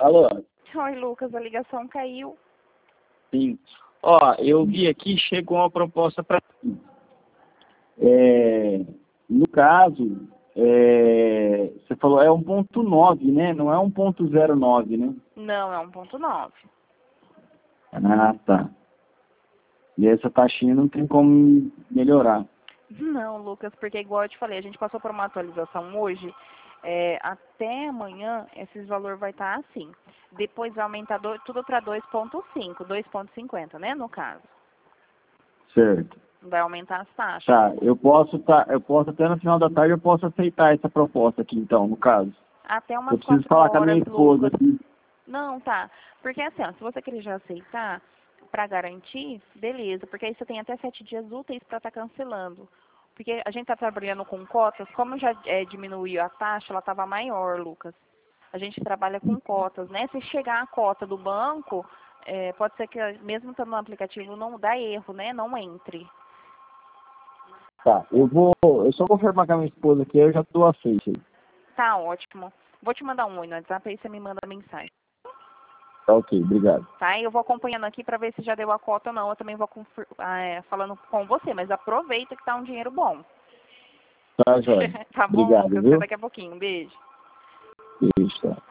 Alô? Oi, Lucas, a ligação caiu. Sim. Ó, eu vi aqui, chegou uma proposta para mim. No caso, você falou é 1.9, né? Não é 1.09, né? Não, é 1.9. Ah, tá. E essa taxinha não tem como melhorar. Não, Lucas, porque igual eu te falei, a gente passou por uma atualização hoje. Até amanhã, esses valor vai estar assim. Depois vai aumentar tudo para 2.5, 2.50, né, no caso. Certo. Vai aumentar as taxas. Tá, eu posso até no final da tarde eu posso aceitar essa proposta aqui, então, no caso. Até Eu umas preciso 4 falar com a minha horas, esposa Lucas. aqui. Não, tá. Porque assim, ó, se você querer já aceitar, para garantir, beleza. Porque aí você tem até 7 dias úteis para estar cancelando. Porque a gente está trabalhando com cotas, como já diminuiu a taxa, ela estava maior, Lucas. A gente trabalha com cotas, né? Se chegar a cota do banco, pode ser que mesmo estando no aplicativo não dá erro, né? Não entre. Tá, eu só confirmar com a minha esposa aqui, eu já dou aceite aí. Tá ótimo. Vou te mandar um oi no WhatsApp, aí você me manda mensagem. Tá ok, obrigado. Tá? E eu vou acompanhando aqui para ver se já deu a cota ou não. Eu também vou falando com você, mas aproveita que tá um dinheiro bom. Tá, Jóia. Tá bom, Obrigado, Lucas? Até viu? daqui a pouquinho. Beijo. Beijo, tá.